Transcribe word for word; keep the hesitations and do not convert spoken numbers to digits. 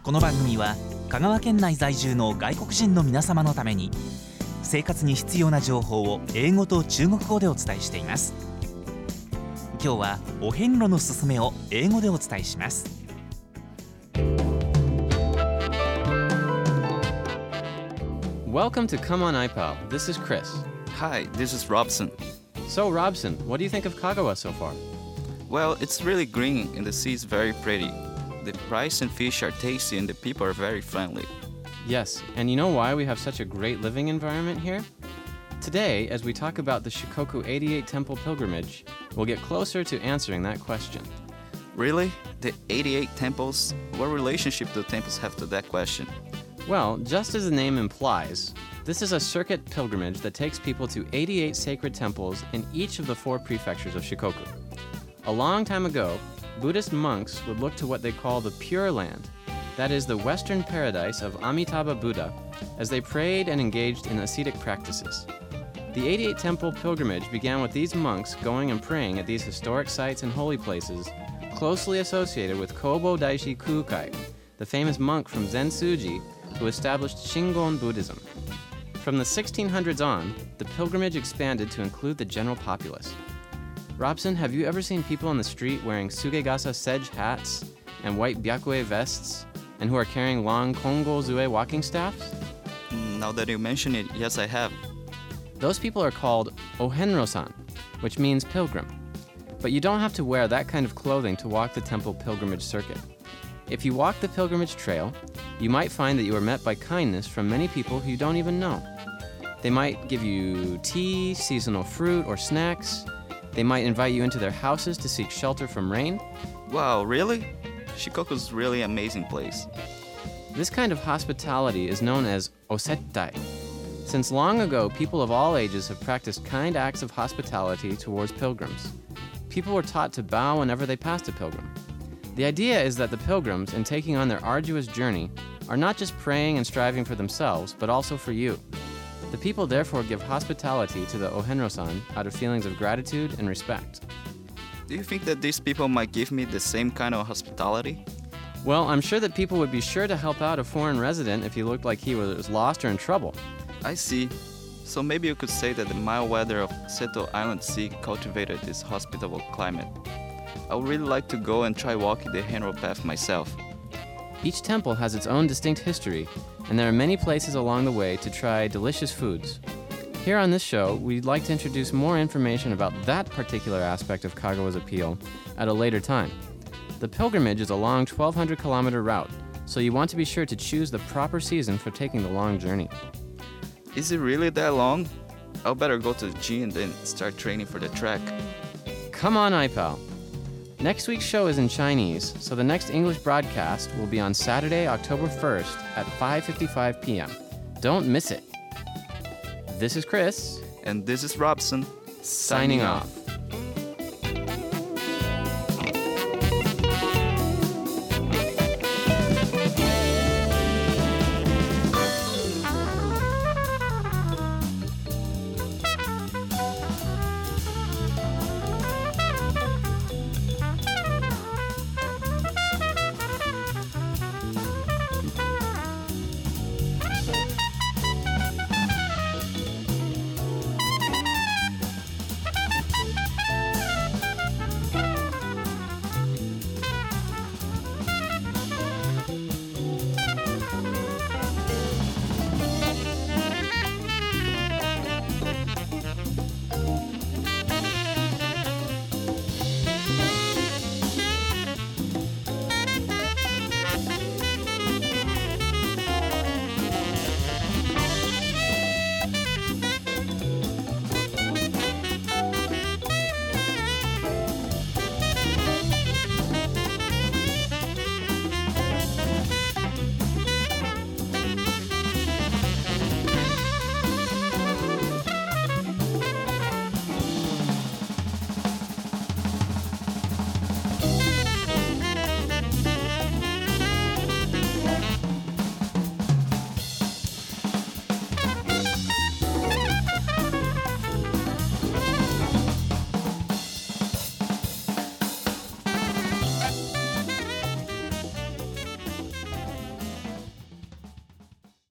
この番組は香川県内在住の外国人の皆様のために生活に必要な情報を英語と中国語でお伝えしています。今日はお遍路のすすめを英語でお伝えします。 Welcome to Come On iPal. This is Chris. Hi, this is Robson. So, Robson, what do you think of Kagawa so far? Well, it's really green and the sea is very pretty. The rice and fish are tasty and the people are very friendly. Yes, and you know why we have such a great living environment here? Today, as we talk about the Shikoku eighty-eight Temple pilgrimage, we'll get closer to answering that question. Really? The eighty-eight temples? What relationship do temples have to that question? Well, just as the name implies, this is a circuit pilgrimage that takes people to eighty-eight sacred temples in each of the four prefectures of Shikoku. A long time ago, Buddhist monks would look to what they call the Pure Land, that is the Western paradise of Amitabha Buddha, as they prayed and engaged in ascetic practices. The eighty-eight Temple pilgrimage began with these monks going and praying at these historic sites and holy places closely associated with Kobo Daishi Kukai, the famous monk from Zensuji who established Shingon Buddhism. From the sixteen hundreds on, the pilgrimage expanded to include the general populace. Robson, have you ever seen people on the street wearing sugegasa sedge hats and white byakue vests, and who are carrying long kongo zue walking staffs? Now that you mention it, yes, I have. Those people are called Ohenro-san, which means pilgrim. But you don't have to wear that kind of clothing to walk the temple pilgrimage circuit. If you walk the pilgrimage trail, you might find that you are met by kindness from many people who you don't even know. They might give you tea, seasonal fruit, or snacks. They might invite you into their houses to seek shelter from rain. Wow, really? Shikoku's really an amazing place. This kind of hospitality is known as osettai. Since long ago, people of all ages have practiced kind acts of hospitality towards pilgrims. People were taught to bow whenever they passed a pilgrim. The idea is that the pilgrims, in taking on their arduous journey, are not just praying and striving for themselves, but also for you. The people therefore give hospitality to the Ohenro-san out of feelings of gratitude and respect. Do you think that these people might give me the same kind of hospitality? Well, I'm sure that people would be sure to help out a foreign resident if he looked like he was lost or in trouble. I see. So maybe you could say that the mild weather of Seto Island Sea cultivated this hospitable climate. I would really like to go and try walking the Henro path myself. Each temple has its own distinct history, and there are many places along the way to try delicious foods. Here on this show, we'd like to introduce more information about that particular aspect of Kagawa's appeal at a later time. The pilgrimage is a long twelve hundred kilometer route, so you want to be sure to choose the proper season for taking the long journey. Is it really that long? I'll better go to the gym and then start training for the trek. Come on, iPal. Next week's show is in Chinese, so the next English broadcast will be on Saturday, October first at five fifty-five p.m. Don't miss it. This is Chris. And this is Robson. Signing off.